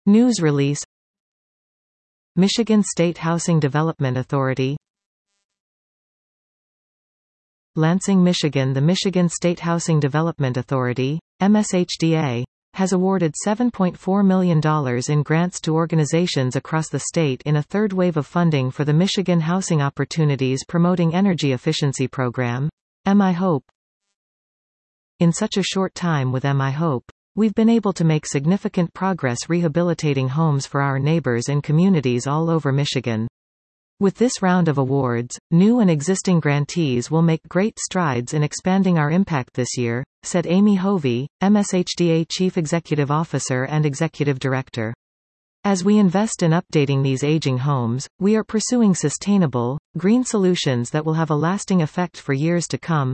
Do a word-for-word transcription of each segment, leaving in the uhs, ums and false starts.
News release. Michigan State Housing Development Authority. Lansing, Michigan. The Michigan State Housing Development Authority, M S H D A, has awarded seven point four million dollars in grants to organizations across the state in a third wave of funding for the Michigan Housing Opportunities Promoting Energy Efficiency Program, M I HOPE. In such a short time with M I HOPE, we've been able to make significant progress rehabilitating homes for our neighbors and communities all over Michigan. With this round of awards, new and existing grantees will make great strides in expanding our impact this year, said Amy Hovey, M S H D A Chief Executive Officer and Executive Director. As we invest in updating these aging homes, we are pursuing sustainable, green solutions that will have a lasting effect for years to come.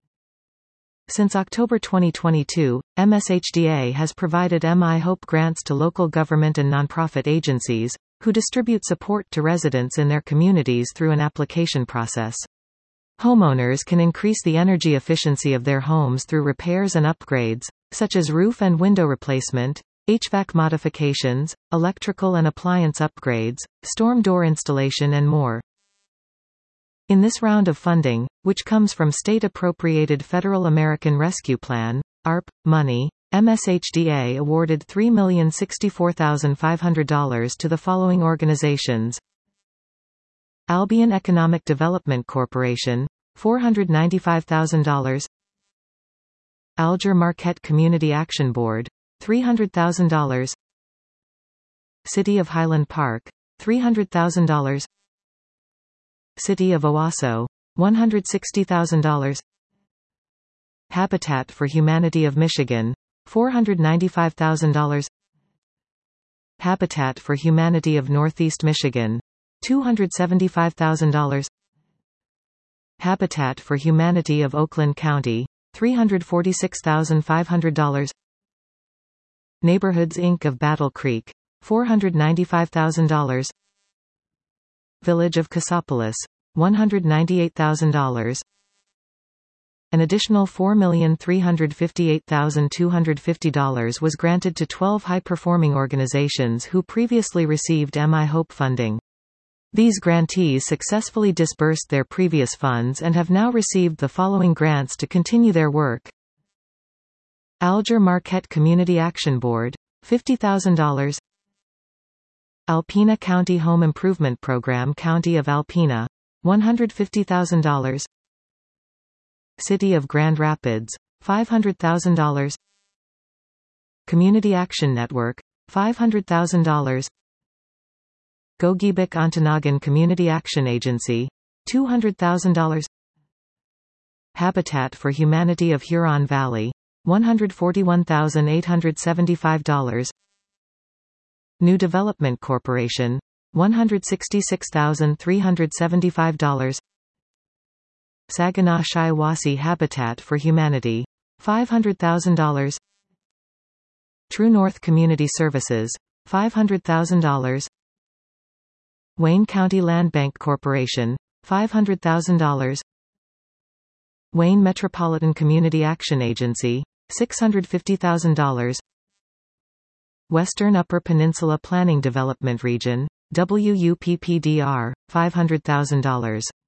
Since October twenty twenty-two, M S H D A has provided M I HOPE grants to local government and nonprofit agencies, who distribute support to residents in their communities through an application process. Homeowners can increase the energy efficiency of their homes through repairs and upgrades, such as roof and window replacement, H V A C modifications, electrical and appliance upgrades, storm door installation and more. In this round of funding, which comes from state-appropriated Federal American Rescue Plan, A R P, money, M S H D A awarded three million sixty-four thousand five hundred dollars to the following organizations: Albion Economic Development Corporation, four hundred ninety-five thousand dollars; Alger Marquette Community Action Board, three hundred thousand dollars; City of Highland Park, three hundred thousand dollars; City of Owasso, one hundred sixty thousand dollars; Habitat for Humanity of Michigan, four hundred ninety-five thousand dollars; Habitat for Humanity of Northeast Michigan, two hundred seventy-five thousand dollars; Habitat for Humanity of Oakland County, three hundred forty-six thousand five hundred dollars; Neighborhoods Incorporated of Battle Creek, four hundred ninety-five thousand dollars; Village of Cassopolis, one hundred ninety-eight thousand dollars. An additional four million three hundred fifty-eight thousand two hundred fifty dollars was granted to twelve high-performing organizations who previously received M I HOPE funding. These grantees successfully disbursed their previous funds and have now received the following grants to continue their work: Alger Marquette Community Action Board, fifty thousand dollars; Alpena County Home Improvement Program, County of Alpena, one hundred fifty thousand dollars; City of Grand Rapids, five hundred thousand dollars; Community Action Network, five hundred thousand dollars; Gogebic Ontonagon Community Action Agency, two hundred thousand dollars; Habitat for Humanity of Huron Valley, one hundred forty-one thousand eight hundred seventy-five dollars; New Development Corporation, one hundred sixty-six thousand three hundred seventy-five dollars; Saginaw Shiawassee Habitat for Humanity, five hundred thousand dollars; True North Community Services, five hundred thousand dollars; Wayne County Land Bank Corporation, five hundred thousand dollars; Wayne Metropolitan Community Action Agency, six hundred fifty thousand dollars; Western Upper Peninsula Planning Development Region, W U P P D R, five hundred thousand dollars.